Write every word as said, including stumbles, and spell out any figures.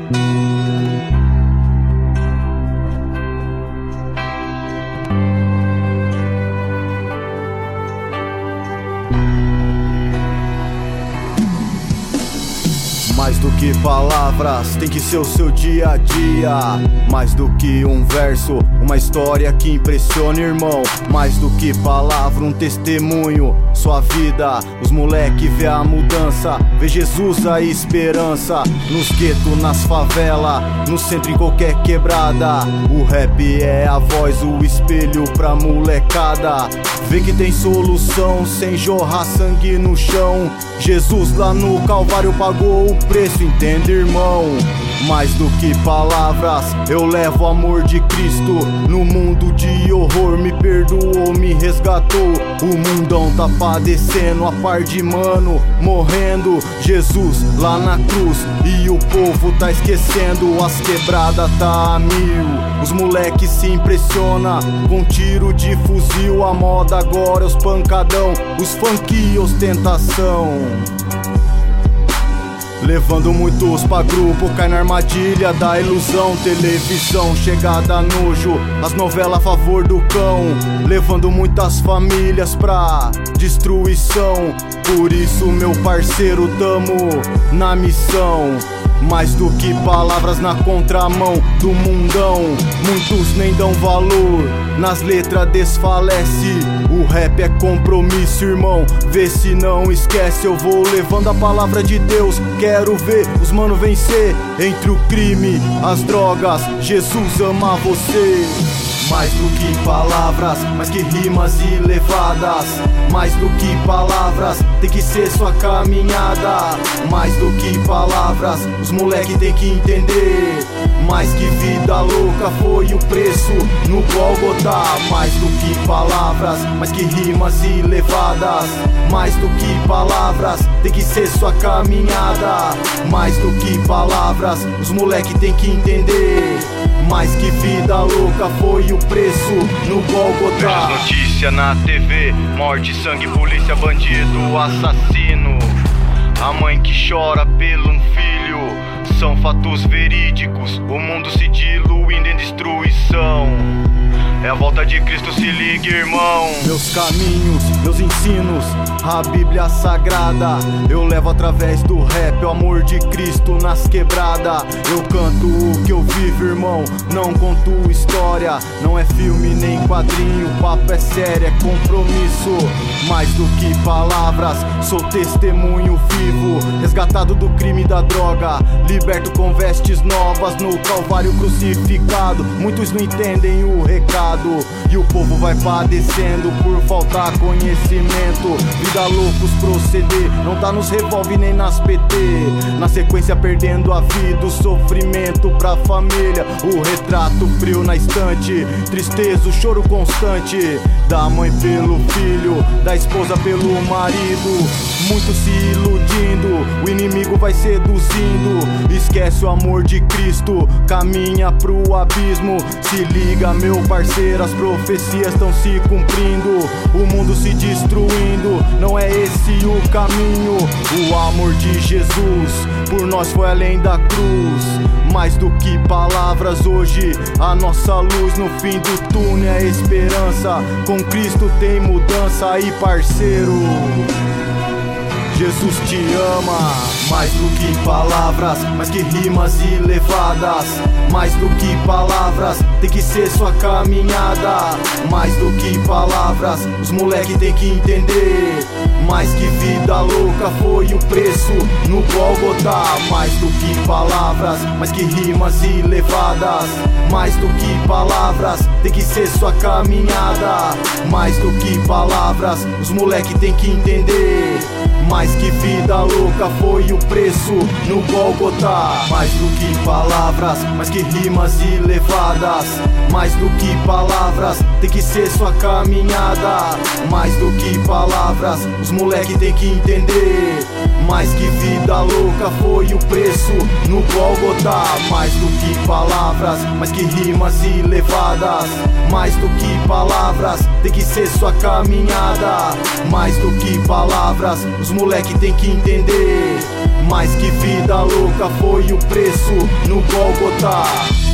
Mais do que palavras, tem que ser o seu dia a dia. Mais do que um verso, uma história que impressiona, irmão. Mais do que palavra, um testemunho, sua vida. Os moleque vê a mudança, vê Jesus a esperança. Nos guetos, nas favelas, no centro, em qualquer quebrada. O rap é a voz, o espelho pra molecada. Vê que tem solução, sem jorrar sangue no chão. Jesus lá no Calvário pagou o preço, entende, irmão? Mais do que palavras, eu levo o amor de Cristo. No mundo de horror me perdoou, me resgatou. O mundão tá padecendo, a par de mano morrendo. Jesus lá na cruz e o povo tá esquecendo. As quebradas tá a mil, os moleques se impressiona com tiro de fuzil. A moda agora é os pancadão, os funk e ostentação. Levando muitos pra grupo, cai na armadilha da ilusão. Televisão, chegada a nojo, as novelas a favor do cão. Levando muitas famílias pra destruição. Por isso, meu parceiro, tamo na missão. Mais do que palavras na contramão do mundão. Muitos nem dão valor, nas letras desfalece. O rap é compromisso, irmão, vê se não esquece. Eu vou levando a palavra de Deus, quero ver os mano vencer. Entre o crime, as drogas, Jesus ama você. Mais do que palavras, mais que rimas e levadas. Mais do que palavras, tem que ser sua caminhada. Mais do que palavras, os moleque tem que entender. Mais que vida louca foi o preço no Gólgota. Mais do que palavras, mais que rimas e levadas. Mais do que palavras, tem que ser sua caminhada. Mais do que palavras, os moleque tem que entender. Mais que vida louca foi o preço no Gólgota. Veja as notícias na T V, morte, sangue, polícia, bandido, assassino. A mãe que chora pelo um filho, são fatos verídicos. O mundo se diluindo em destruição. É a volta de Cristo, se liga, irmão. Meus caminhos, meus ensinos, a Bíblia Sagrada. Eu levo através do rap o amor de Cristo nas quebradas. Eu canto o que eu vivo, irmão, não conto história. Não é filme nem quadrinho, o papo é sério, é compromisso. Mais do que palavras, sou testemunho vivo. Resgatado do crime e da droga, liberto com vestes novas no Calvário crucificado. Muitos não entendem o recado e o povo vai padecendo por faltar conhecimento. Vida loucos proceder, não tá nos revólver nem nas P T. Na sequência perdendo a vida, o sofrimento pra família. O retrato frio na estante, tristeza, o choro constante. Da mãe pelo filho, da esposa pelo marido. Muitos se iludindo, o inimigo vai seduzindo. Esquece o amor de Cristo, caminha pro abismo. Se liga, meu parceiro, as profecias estão se cumprindo. O mundo se destruindo, não é esse o caminho. O amor de Jesus por nós foi além da cruz. Mais do que palavras hoje, a nossa luz no fim do túnel é esperança. Com Cristo tem mudança aí, parceiro. Jesus te ama. Mais do que palavras, mais que rimas e levadas. Mais do que palavras, tem que ser sua caminhada. Mais do que palavras, os moleque tem que entender. Mais que vida louca foi o preço no Gólgota. Mais do que palavras, mais que rimas e levadas. Mais do que palavras, tem que ser sua caminhada. Mais do que palavras, os moleque tem que entender. Mais que vida louca foi o preço no Gólgota. Mais do que palavras, mais que rimas e levadas. Mais do que palavras, tem que ser sua caminhada. Mais do que palavras, os moleque tem que entender. Mais que vida louca foi o preço no Gólgota. Mais do que palavras, mais que rimas e levadas. Mais do que palavras, tem que ser sua caminhada. Mais do que palavras, os moleque tem que entender. Mais que vida vida louca foi o preço no Gólgota.